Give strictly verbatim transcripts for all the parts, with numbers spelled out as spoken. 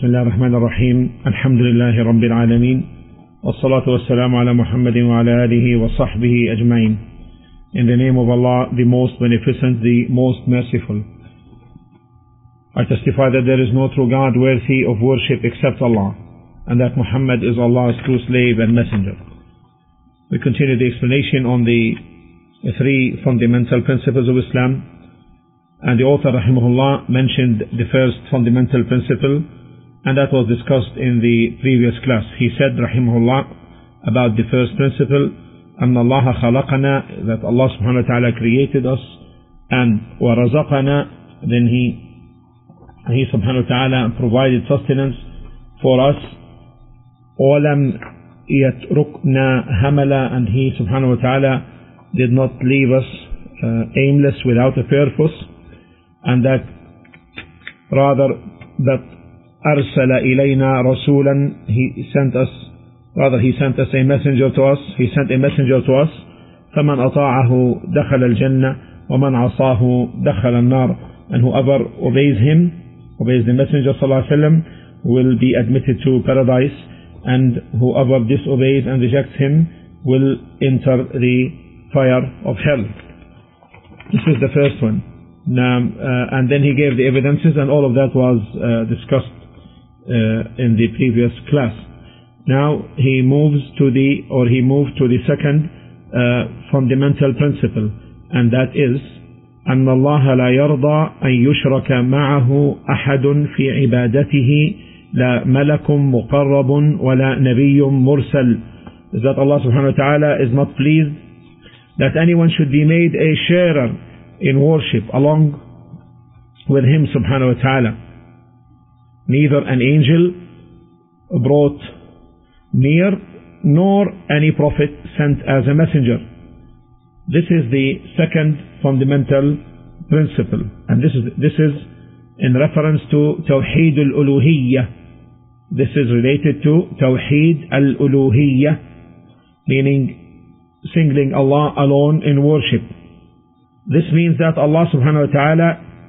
بسم الله الرحمن الرحيم الحمد لله رب العالمين والصلاة والسلام على محمد وعلى آله وصحبه أجمعين. In the name of Allah, the most beneficent, the most merciful. I testify that there is no true God worthy of worship except Allah, and that Muhammad is Allah's true slave and messenger. We continue the explanation on the three fundamental principles of Islam, and the author rahimahullah mentioned the first fundamental principle, and that was discussed in the previous class. He said rahimahullah about the first principle, أن الله خلقنا, that Allah subhanahu wa ta'ala created us, and وَرَزَقَنَا, then He He subhanahu wa ta'ala provided sustenance for us. وَلَمْ يَتْرُكْنَا هَمَلًا, and He subhanahu wa ta'ala did not leave us uh, aimless without a purpose, and that rather that أَرْسَلَ إِلَيْنَا رَسُولًا, He sent us, rather He sent us a messenger to us, He sent a messenger to us. فَمَنْ أَطَاعَهُ دَخَلَ الْجَنَّةِ وَمَنْ عَصَاهُ دَخَلَ النَّارِ, and whoever obeys Him, obeys the Messenger sallallahu alaihi wasallam, will be admitted to paradise, and whoever disobeys and rejects Him will enter the fire of hell. This is the first one. Now, uh, and then he gave the evidences, and all of that was uh, discussed uh, in the previous class. Now he moves to the, or he moved to the second uh, fundamental principle, and that is أن الله لا يرضى أن يشرك معه أحد في عبادته لا ملك مقرب ولا نبي مرسل. Is that Allah subhanahu wa ta'ala is not pleased that anyone should be made a sharer in worship along with Him subhanahu wa ta'ala. Neither an angel brought near nor any prophet sent as a messenger. This is the second fundamental principle, and this is this is in reference to Tawheed al-Uluhiyyah. This is related to Tawheed al-Uluhiyyah, meaning singling Allah alone in worship. This means that Allah subhanahu wa ta'ala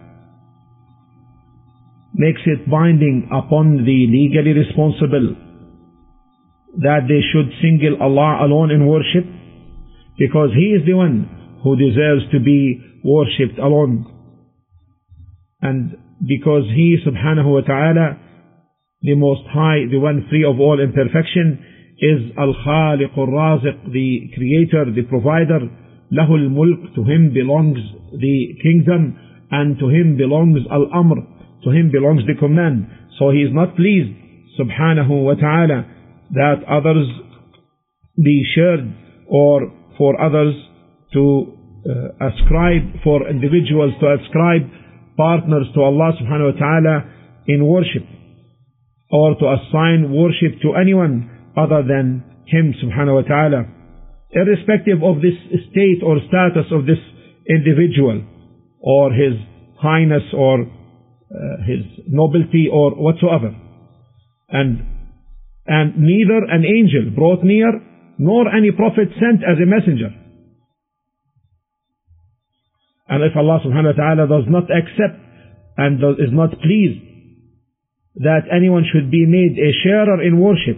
makes it binding upon the legally responsible that they should single Allah alone in worship, because He is the one who deserves to be worshipped alone, and because He subhanahu wa ta'ala, the Most High, the one free of all imperfection, is Al-Khaliq Al-Raziq, the creator, the provider. Lahul Mulk, to Him belongs the kingdom, and to Him belongs Al-Amr, to Him belongs the command. So He is not pleased subhanahu wa ta'ala that others be shared, or for others to uh, ascribe, for individuals to ascribe partners to Allah subhanahu wa ta'ala in worship, or to assign worship to anyone other than Him subhanahu wa ta'ala, irrespective of this state or status of this individual, or his highness, or uh, his nobility, or whatsoever. And and neither an angel brought near nor any prophet sent as a messenger. And if Allah subhanahu wa ta'ala does not accept and does, is not pleased that anyone should be made a sharer in worship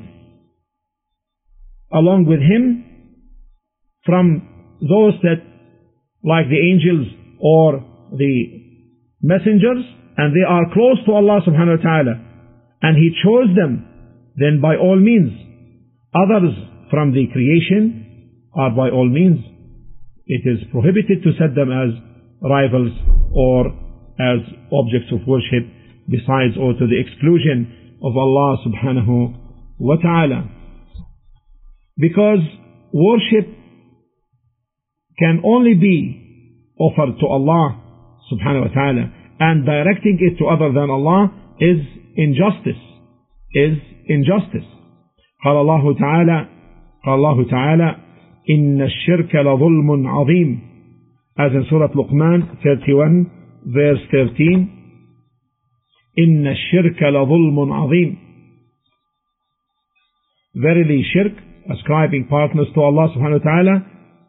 along with Him from those that, like the angels or the messengers, and they are close to Allah subhanahu wa ta'ala, and He chose them, then by all means others from the creation are by all means, it is prohibited to set them as rivals or as objects of worship, besides or to the exclusion of Allah subhanahu wa ta'ala. Because worship can only be offered to Allah subhanahu wa ta'ala, and directing it to other than Allah is injustice, is injustice. قال الله تعالى قال الله تعالى إن الشرك لظلم عظيم, as in Surah Luqman thirty-one verse thirteen. إن الشرك لظلم عظيم. Verily shirk, ascribing partners to Allah subhanahu wa ta'ala,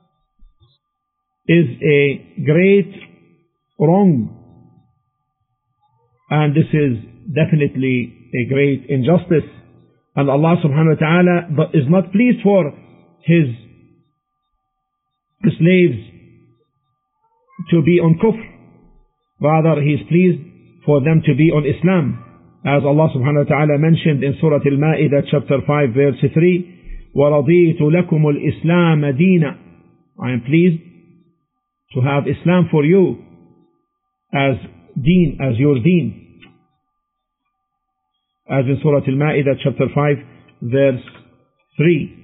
is a great wrong, and this is definitely a great injustice. And Allah subhanahu wa ta'ala is not pleased for His slaves to be on kufr. Rather, He is pleased for them to be on Islam. As Allah subhanahu wa ta'ala mentioned in Surah Al-Ma'idah chapter five verse three, وَرَضِيتُ لَكُمُ الْإِسْلَامَ دِينًا. I am pleased to have Islam for you as deen, as your deen. As in Surah Al-Ma'idah chapter five verse three.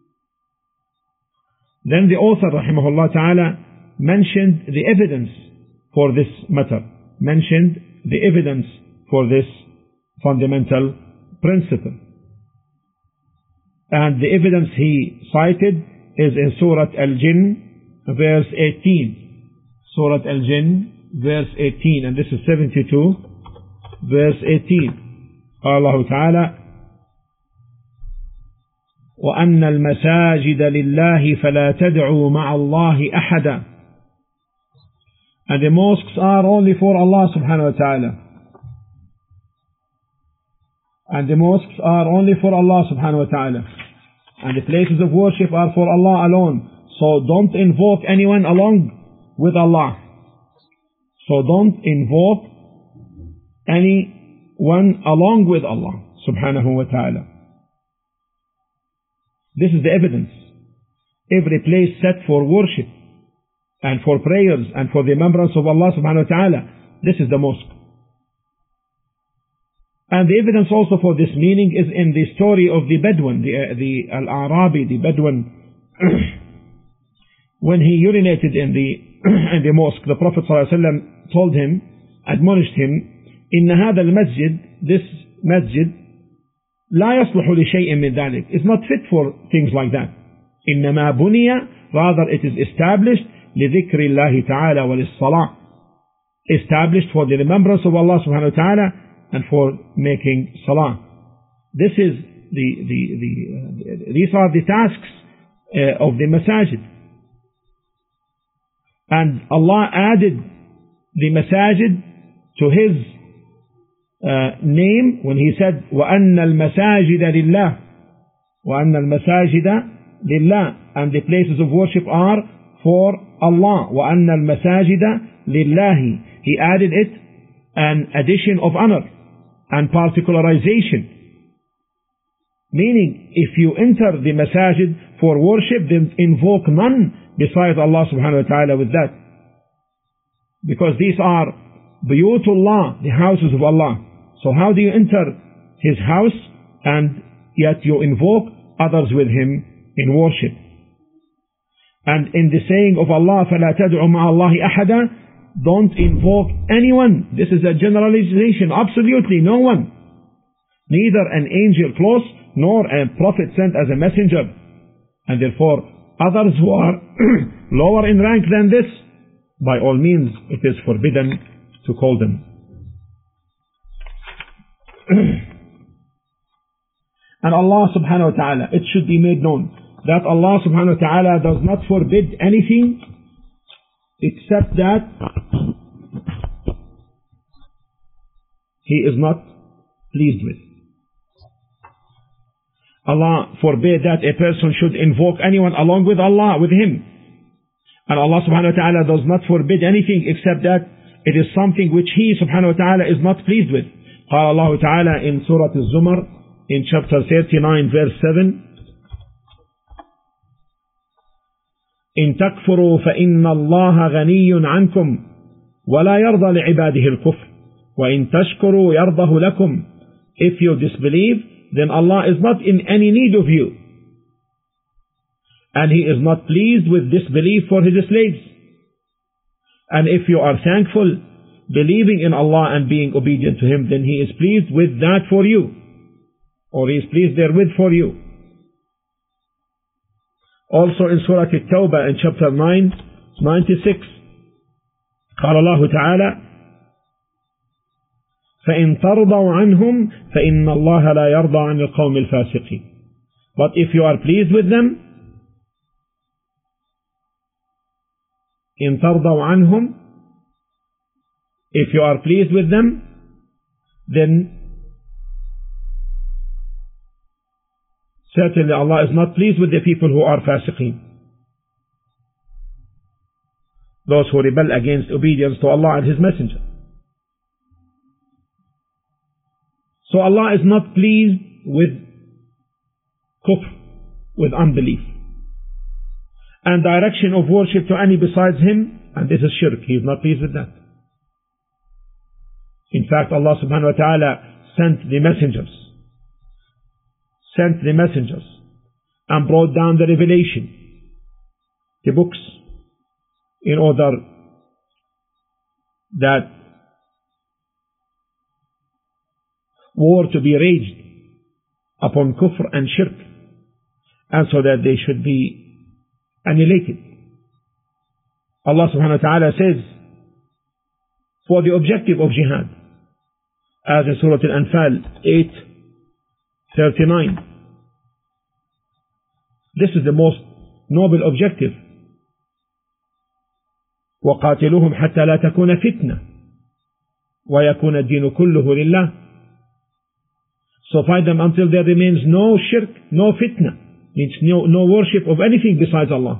Then the author rahimahullah ta'ala mentioned the evidence for this matter. Mentioned the evidence for this fundamental principle. And the evidence he cited is in Surah Al-Jinn verse eighteen. Surah Al-Jinn verse eighteen, and this is seventy-two verse eighteen. Allah Ta'ala, وَأَنَّ الْمَسَاجِدَ لِلَّهِ فَلَا تَدْعُوا مَعَ اللَّهِ أَحَدًا. And the mosques are only for Allah subhanahu wa ta'ala. And the mosques are only for Allah subhanahu wa ta'ala. And the places of worship are for Allah alone. So don't invoke anyone along with Allah. So don't invoke anyone along with Allah subhanahu wa ta'ala. This is the evidence. Every place set for worship and for prayers and for the remembrance of Allah subhanahu wa ta'ala, this is the mosque. And the evidence also for this meaning is in the story of the Bedouin, the, uh, the Al-Arabi, the Bedouin, when he urinated in the, in the mosque. The Prophet ﷺ told him, admonished him, إن هذا المسجد, this masjid, لا يصلح لشيء من ذلك. It's not fit for things like that. إنما بني, rather it is established لذكر الله تعالى وللصلاة. Established for the remembrance of Allah subhanahu wa ta'ala and for making salah. This is the, the, the, uh, these are the tasks uh, of the masajid. And Allah added the masajid to His uh, name when He said, وَأَنَّ الْمَسَاجِدَ لِلَّهِ وَأَنَّ الْمَسَاجِدَ لِلَّهِ. And the places of worship are for Allah. وَأَنَّ الْمَسَاجِدَ لِلَّهِ. He added it an addition of honor and particularization. Meaning, if you enter the masajid for worship, then invoke none besides Allah subhanahu wa ta'ala with that. Because these are buyutullah, the houses of Allah. So how do you enter His house and yet you invoke others with Him in worship? And in the saying of Allah, فَلَا تَدْعُ مَعَ اللَّهِ أَحَدًا, don't invoke anyone. This is a generalization. Absolutely no one. Neither an angel close, nor a prophet sent as a messenger. And therefore, others who are lower in rank than this, by all means, it is forbidden to call them. And Allah subhanahu wa ta'ala, it should be made known that Allah subhanahu wa ta'ala does not forbid anything except that He is not pleased with. Allah forbade that a person should invoke anyone along with Allah, with Him. And Allah subhanahu wa ta'ala does not forbid anything except that it is something which He subhanahu wa ta'ala is not pleased with. قال الله تعالى in Surah Al-Zumar in chapter thirty-nine verse seven, إن تكفروا فإن الله غني عنكم ولا يرضى لعباده الكفر وإن تشكروا يرضه لكم. If you disbelieve, then Allah is not in any need of you, and He is not pleased with disbelief for His slaves. And if you are thankful, believing in Allah and being obedient to Him, then He is pleased with that for you, or He is pleased therewith for you. Also in Surah At-Tawbah in chapter nine, ninety-six, قال الله تعالى فإن ترضوا عنهم فإن الله لا يرضى عن القوم الفاسقين. But if you are pleased with them, إن ترضوا عنهم, if you are pleased with them, then Certainly Allah is not pleased with the people who are fasiqeen, those who rebel against obedience to Allah and His Messenger. So Allah is not pleased with kufr, with unbelief, and direction of worship to any besides Him, and this is shirk. He is not pleased with that. In fact, Allah subhanahu wa ta'ala sent the messengers, sent the messengers, and brought down the revelation, the books, in order that war to be raged upon kufr and shirk, and so that they should be annihilated. Allah subhanahu wa ta'ala says, for the objective of jihad, as in Surah Al-Anfal eight thirty-nine, this is the most noble objective. وَقَاتِلُوهُمْ حَتَّى لَا تَكُونَ فِتْنَةً وَيَكُونَ الدِّينُ كُلُّهُ لِلَّهِ. So fight them until there remains no shirk, no fitna, means no, no worship of anything besides Allah,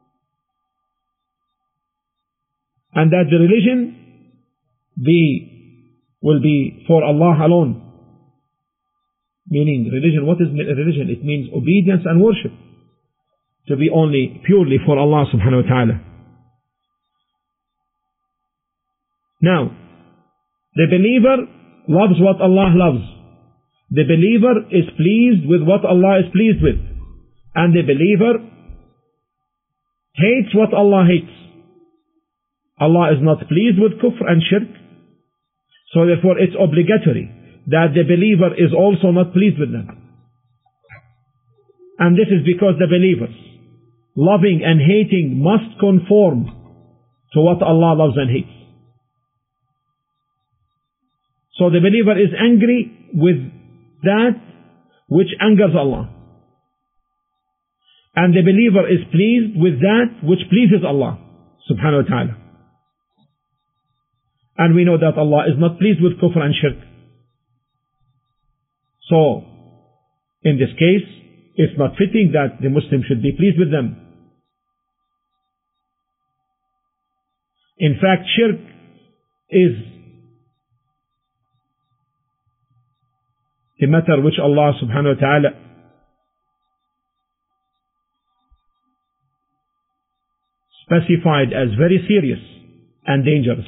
and that the religion be will be for Allah alone. Meaning religion, what is religion? It means obedience and worship to be only purely for Allah subhanahu wa ta'ala. Now, the believer loves what Allah loves. The believer is pleased with what Allah is pleased with. And the believer hates what Allah hates. Allah is not pleased with kufr and shirk. So therefore it's obligatory that the believer is also not pleased with them. And this is because the believers, loving and hating, must conform to what Allah loves and hates. So the believer is angry with that which angers Allah, and the believer is pleased with that which pleases Allah subhanahu wa ta'ala. And we know that Allah is not pleased with kufr and shirk. So in this case, it's not fitting that the Muslim should be pleased with them. In fact, shirk is the matter which Allah subhanahu wa ta'ala specified as very serious and dangerous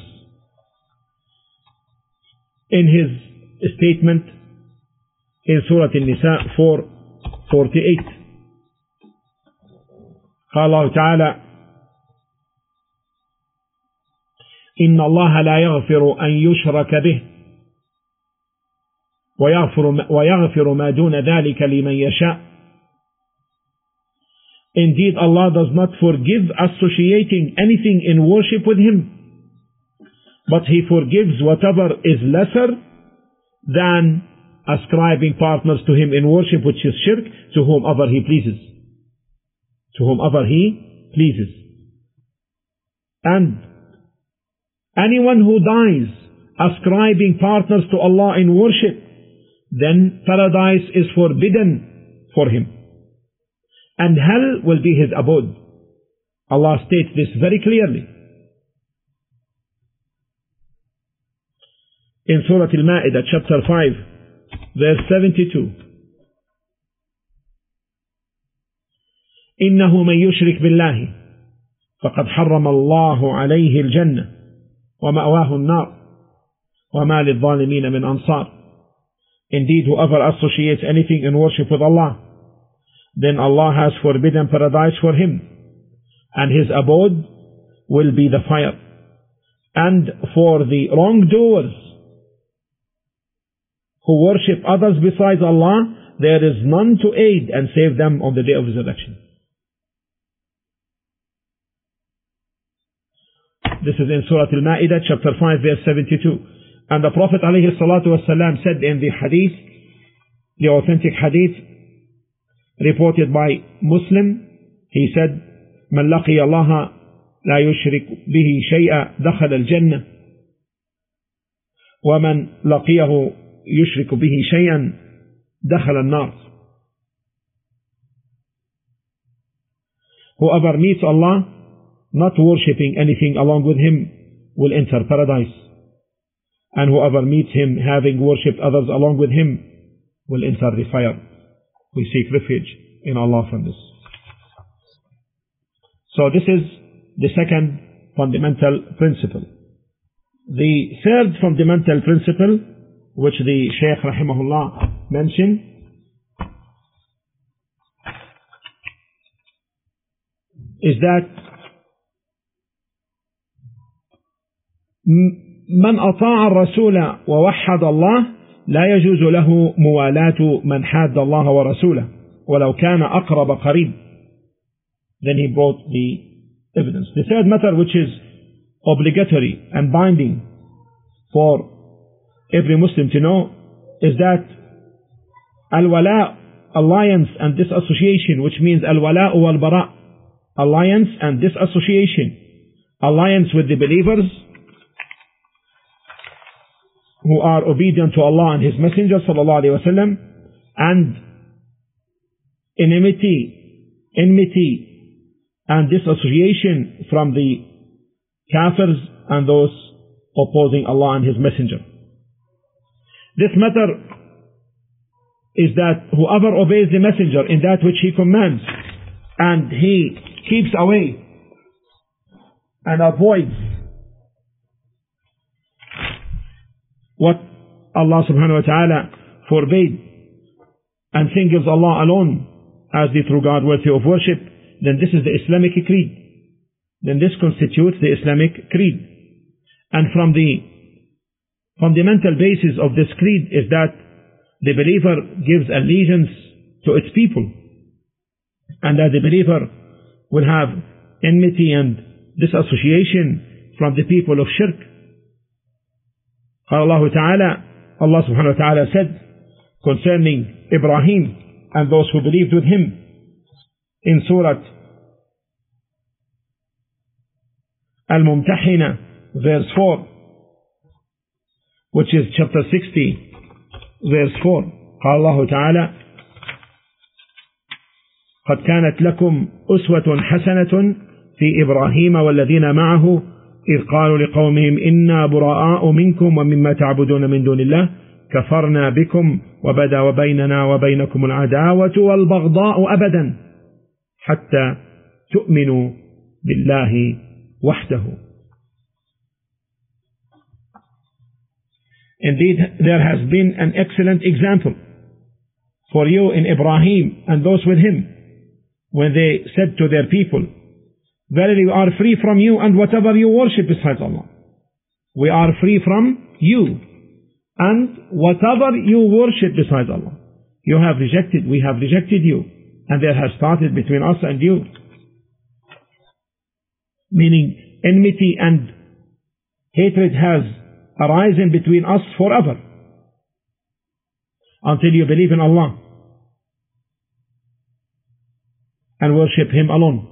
in His statement in Surah An-Nisa four forty-eight. قال الله تعالى إن الله لا يغفر أن يشرك به ويغفر ما دون ذلك لمن يشاء. Indeed, Allah does not forgive associating anything in worship with Him, but He forgives whatever is lesser than ascribing partners to Him in worship, which is shirk, to whomever He pleases. To whomever He pleases. And anyone who dies ascribing partners to Allah in worship, then paradise is forbidden for him, and hell will be his abode. Allah states this very clearly in Surah Al-Ma'idah chapter five verse seventy-two. إنه من يشرك بالله فقد حرم الله عليه الجنة ومأواه النار وما للظالمين من أنصار. Indeed, whoever associates anything in worship with Allah, then Allah has forbidden paradise for him, and his abode will be the fire. And for the wrongdoers who worship others besides Allah, there is none to aid and save them on the day of resurrection. This is in Surah Al-Ma'idah chapter five verse seventy-two. And the Prophet alayhi salatu wasalam said in the hadith, the authentic hadith reported by Muslim, he said, من لقي الله لا يشرك به شيئا دخل الجنة ومن لقيه يشرك به شيئا دخل النار. whoever meets Allah not worshipping anything along with Him will enter paradise. And whoever meets Him having worshipped others along with Him will enter the fire. We seek refuge in Allah from this. So this is the second fundamental principle. The third fundamental principle, which the Shaykh rahimahullah mentioned, is that من أطاع الرسول ووحد الله لا يجوز له موالاة من حاد الله ورسوله ولو كان أقرب قريب. Then he brought the evidence. The third matter, which is obligatory and binding for every Muslim to know, is that al-wala, alliance and disassociation, which means al-wala wal-bara, alliance and disassociation, alliance with the believers who are obedient to Allah and His Messenger sallallahu alaihi wasallam, and enmity, enmity and disassociation from the kafirs and those opposing Allah and His Messenger. This matter is that whoever obeys the Messenger in that which he commands, and he keeps away and avoids what Allah subhanahu wa ta'ala forbade, and singles Allah alone as the true God worthy of worship, then this is the Islamic creed. Then this constitutes the Islamic creed. And from the fundamental basis of this creed is that the believer gives allegiance to its people, and that the believer will have enmity and disassociation from the people of shirk. قال الله تعالى, Allah subhanahu wa ta'ala said concerning Ibrahim and those who believed with him in Surah Al-Mumtahina verse four, which is chapter sixty verse four. قال الله تعالى قد كانت لكم أسوة حسنة في إبراهيم والذين معه إذ قالوا لقومهم إنا براء منكم ومما تعبدون من دون الله كفرنا بكم وبدا بيننا وبينكم العداوة والبغضاء أبدا حتى تؤمنوا بالله وحده. Indeed, there has been an excellent example for you in Ibrahim and those with him, when they said to their people, verily we are free from you and whatever you worship besides Allah. We are free from you and whatever you worship besides Allah. You have rejected, we have rejected you, and there has started between us and you, meaning enmity and hatred has arisen between us forever until you believe in Allah and worship Him alone.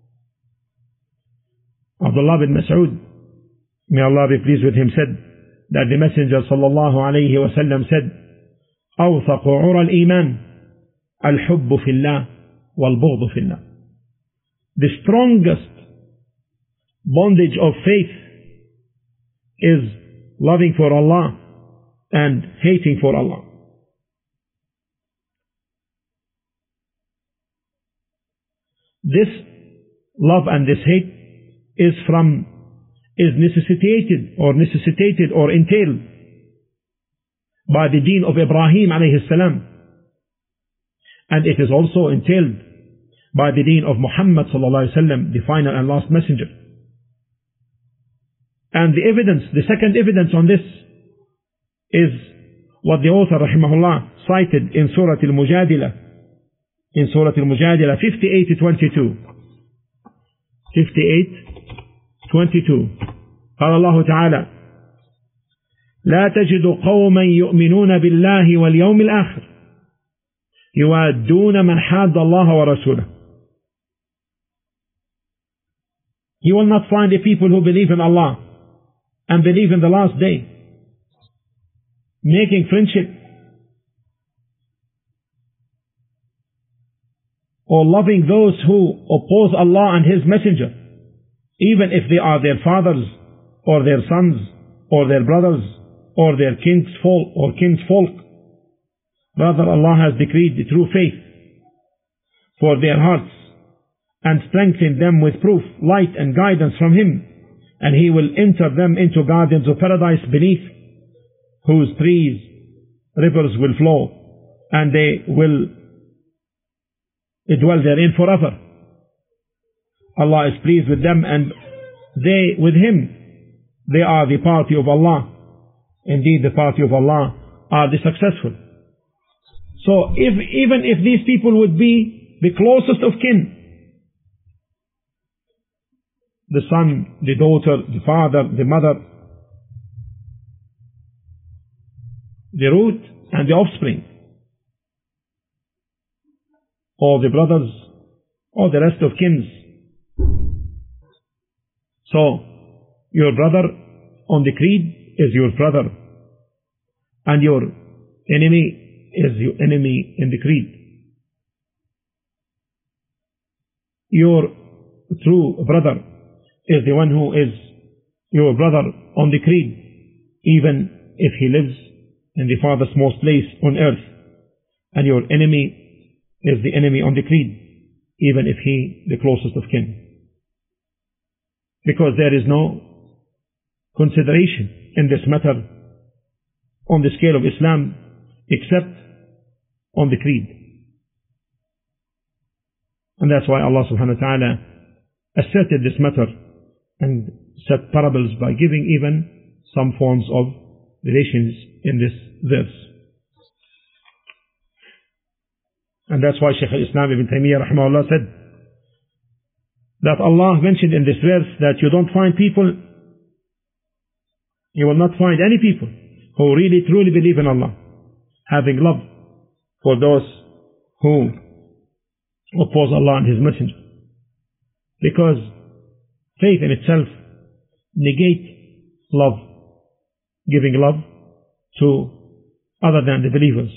Abdullah bin Mas'ud, may Allah be pleased with him, said that the Messenger sallallahu alayhi wa sallam said, أوثق عرى الإيمان الحب في الله والبغض في الله. The strongest bondage of faith is loving for Allah and hating for Allah. This love and this hate is from, is necessitated or necessitated or entailed by the deen of Ibrahim alayhi salam, and it is also entailed by the deen of Muhammad sallallahu alayhi wa sallam, the final and last messenger. And the evidence, the second evidence on this is what the author rahimahullah cited in Surah Al-Mujadila, in Surah Al-Mujadila fifty-eight to twenty-two. fifty-eight twenty-two. قال الله تعالى لا تجد قوما يؤمنون بالله واليوم الآخر يوادون من حاد الله ورسوله. You will not find the people who believe in Allah and believe in the last day making friendship or loving those who oppose Allah and His Messenger, even if they are their fathers, or their sons, or their brothers, or their kinsfolk, or kinsfolk. Rather, Allah has decreed the true faith for their hearts, and strengthened them with proof, light and guidance from Him, and He will enter them into gardens of paradise beneath whose trees rivers will flow, and they will dwell therein forever. Allah is pleased with them, and they with Him. They are the party of Allah. Indeed, the party of Allah are the successful. So, if even if these people would be the closest of kin, the son, the daughter, the father, the mother, the root and the offspring, or the brothers, or the rest of kins. So, your brother on the creed is your brother, and your enemy is your enemy in the creed. Your true brother is the one who is your brother on the creed, even if he lives in the farthest most place on earth. And your enemy is the enemy on the creed, even if he the closest of kin. Because there is no consideration in this matter on the scale of Islam except on the creed. And that's why Allah subhanahu wa ta'ala asserted this matter and set parables by giving even some forms of relations in this verse. And that's why Shaykh al-Islam Ibn Taymiyyah rahimahullah said that Allah mentioned in this verse that you don't find people, you will not find any people who really truly believe in Allah having love for those who oppose Allah and His Messenger. Because faith in itself negates love, giving love to other than the believers.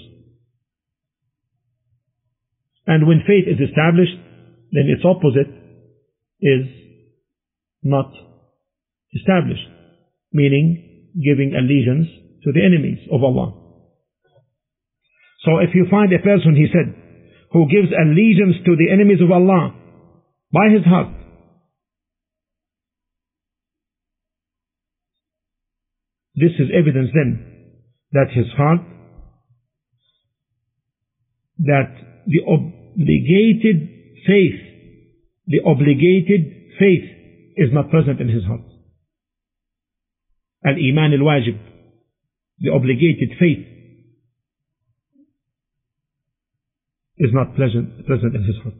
And when faith is established, then its opposite is not established, meaning giving allegiance to the enemies of Allah. So if you find a person, he said, who gives allegiance to the enemies of Allah by his heart, this is evidence then that his heart, that the obligated faith, the obligated faith is not present in his heart. Al-Iman al-Wajib, the obligated faith, is not present, present in his heart.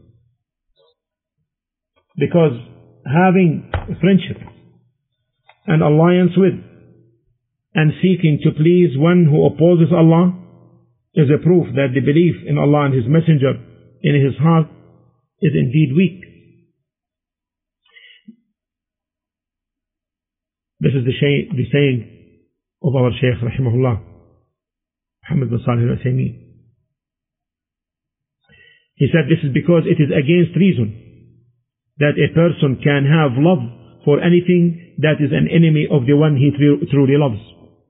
Because having a friendship and alliance with and seeking to please one who opposes Allah is a proof that the belief in Allah and His Messenger in his heart is indeed weak. This is the, shay, the saying of our Shaykh rahimahullah, Muhammad bin Salih al-Uthaymeen. He said this is because it is against reason that a person can have love for anything that is an enemy of the one he truly loves.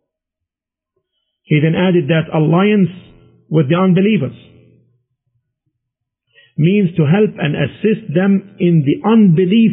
He then added that alliance with the unbelievers means to help and assist them in the unbelief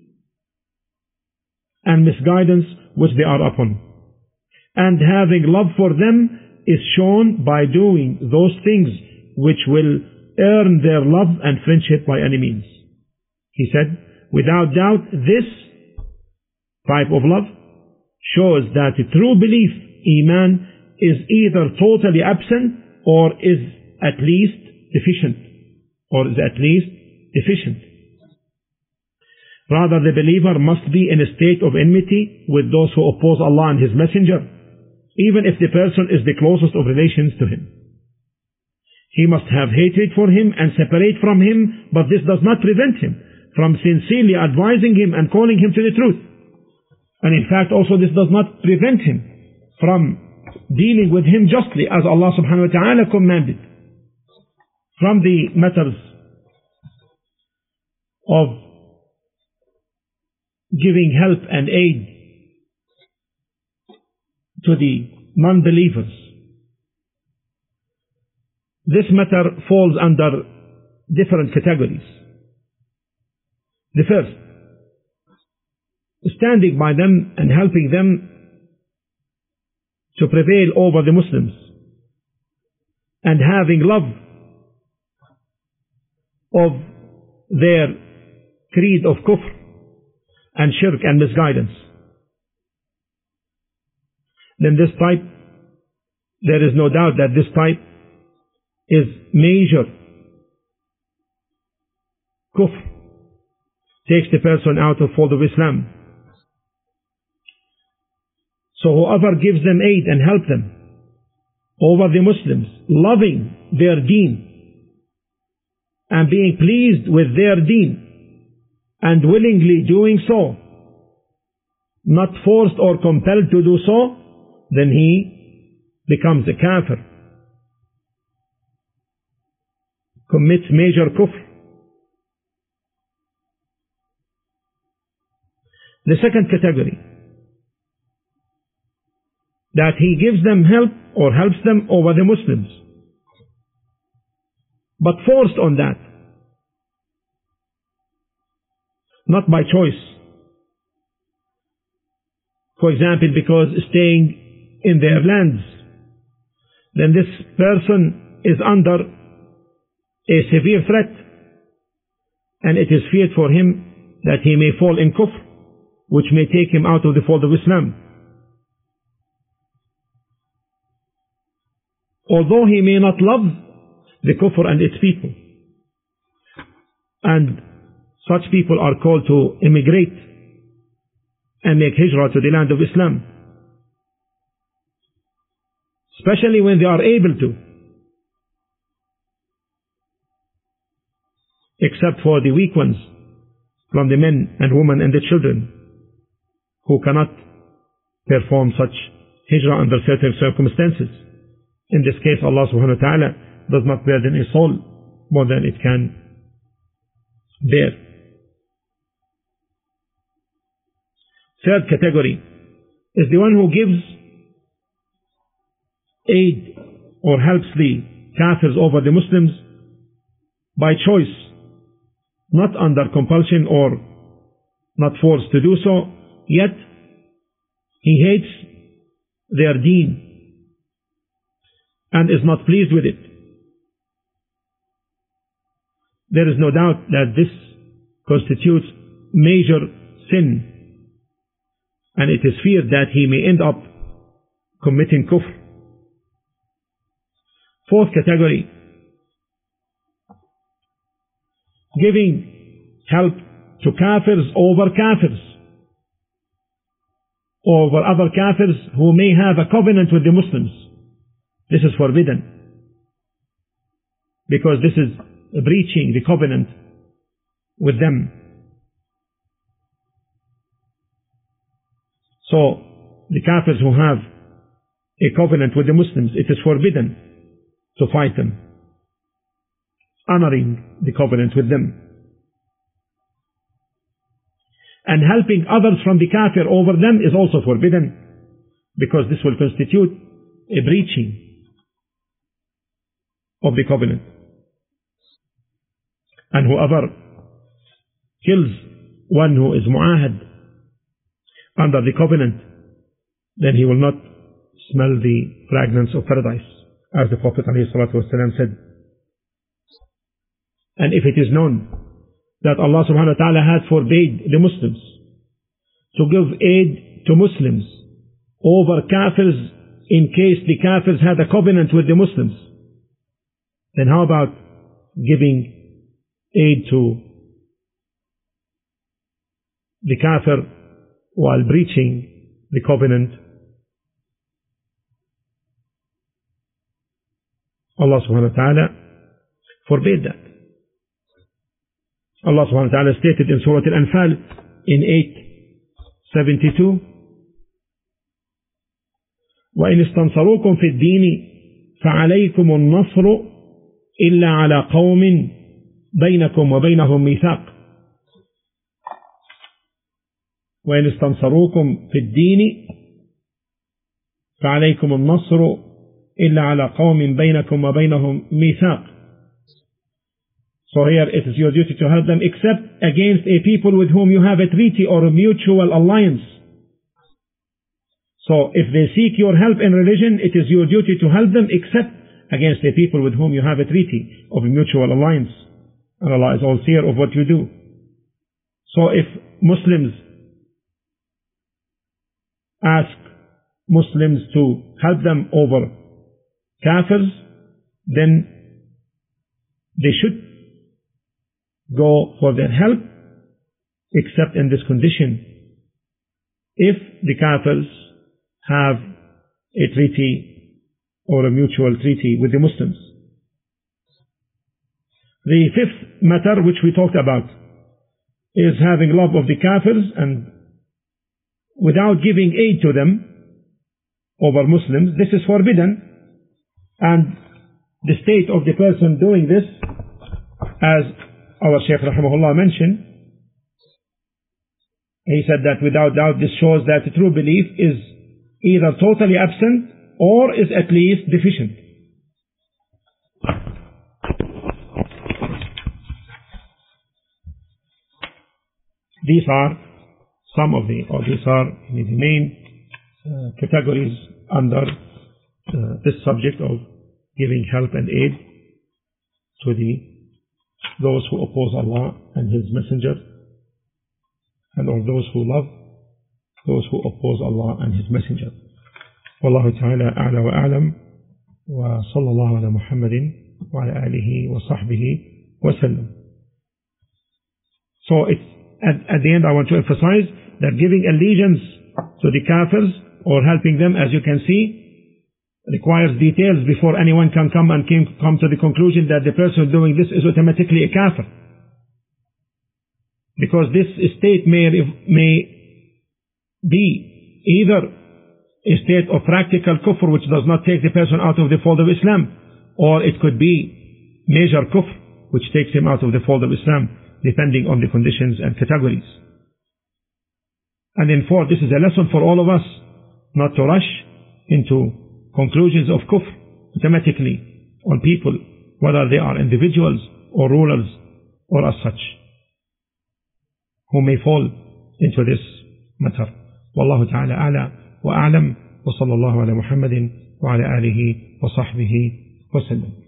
and misguidance which they are upon. And having love for them is shown by doing those things which will earn their love and friendship by any means. He said, without doubt, this type of love shows that a true belief, Iman, is either totally absent or is at least deficient, or is at least deficient. Rather, the believer must be in a state of enmity with those who oppose Allah and His Messenger, even if the person is the closest of relations to him. He must have hatred for him and separate from him, but this does not prevent him from sincerely advising him and calling him to the truth. And in fact, also this does not prevent him from dealing with him justly, as Allah subhanahu wa ta'ala commanded. From the matters of giving help and aid to the non-believers. This matter falls under different categories. The first, standing by them and helping them to prevail over the Muslims and having love of their creed of kufr and shirk and misguidance. Then this type, there is no doubt that this type is major kufr, takes the person out of fold of Islam. So whoever gives them aid and help them over the Muslims, loving their deen and being pleased with their deen and willingly doing so, not forced or compelled to do so, then he becomes a kafir, commits major kufr. The second category, that he gives them help or helps them over the Muslims, but forced on that, not by choice. For example, because staying in their lands, then this person is under a severe threat, and it is feared for him that he may fall in kufr, which may take him out of the fold of Islam. Although he may not love the kufr and its people, and such people are called to immigrate and make hijrah to the land of Islam, especially when they are able to, except for the weak ones from the men and women and the children who cannot perform such hijrah under certain circumstances. In this case, Allah subhanahu wa ta'ala does not burden a soul more than it can bear. Third category is the one who gives aid or helps the kafirs over the Muslims by choice, not under compulsion or not forced to do so, yet he hates their deen and is not pleased with it. There is no doubt that this constitutes major sin, and it is feared that he may end up committing kufr. Fourth category, giving help to kafirs over kafirs, over other kafirs who may have a covenant with the Muslims. This is forbidden, because this is breaching the covenant with them. So, the kafirs who have a covenant with the Muslims, it is forbidden to fight them, honoring the covenant with them. And helping others from the kafir over them is also forbidden, because this will constitute a breaching of the covenant. And whoever kills one who is mu'ahad under the covenant, then he will not smell the fragrance of paradise, as the Prophet ﷺ said. And if it is known that Allah subhanahu wa ta'ala had forbade the Muslims to give aid to Muslims over kafirs in case the kafirs had a covenant with the Muslims, then how about giving aid to the kafir while breaching the covenant? Allah subhanahu wa ta'ala forbade that. Allah subhanahu wa ta'ala stated in Surah Al-Anfal in eight seventy-two, وَإِنِ اسْتَنْصَرُوكُمْ فِي الدِّينِ فَعَلَيْكُمُ النَّصْرُ إِلَّا عَلَى قَوْمٍ بَيْنَكُمْ وَبَيْنَهُمْ مِيثَاقٌ وإن استنصروكم في الدين فعليكم النصر إلا على قوم بينكم وبينهم ميثاق. So here it is your duty to help them except against a people with whom you have a treaty or a mutual alliance. So if they seek your help in religion, it is your duty to help them except against a people with whom you have a treaty of a mutual alliance. And Allah is all seer of what you do. So if Muslims ask Muslims to help them over kafirs, then they should go for their help except in this condition: if the kafirs have a treaty or a mutual treaty with the Muslims. The fifth matter which we talked about is having love of the kafirs and without giving aid to them over Muslims. This is forbidden, and the state of the person doing this, as our Shaykh Rahimahullah mentioned, he said that without doubt this shows that true belief is either totally absent or is at least deficient. These are some of the, or these are the main uh, categories under uh, this subject of giving help and aid to the those who oppose Allah and His Messenger, and of those who love those who oppose Allah and His Messenger. Wallahu ta'ala a'la wa a'lam, wa sallallahu ala Muhammadin wa ala alihi wa sahbihi wa sallam. So it's, at, at the end I want to emphasize that giving allegiance to the kafirs or helping them, as you can see, requires details before anyone can come and came, come to the conclusion that the person doing this is automatically a kafir. Because this state may, may be either a state of practical kufr which does not take the person out of the fold of Islam, or it could be major kufr which takes him out of the fold of Islam, depending on the conditions and categories. And in fourth, this is a lesson for all of us not to rush into conclusions of kufr automatically on people, whether they are individuals or rulers or as such, who may fall into this matter. Wallahu ta'ala a'la wa a'lam, wa sallallahu ala Muhammadin wa ala alihi wa sahbihi wa sallam.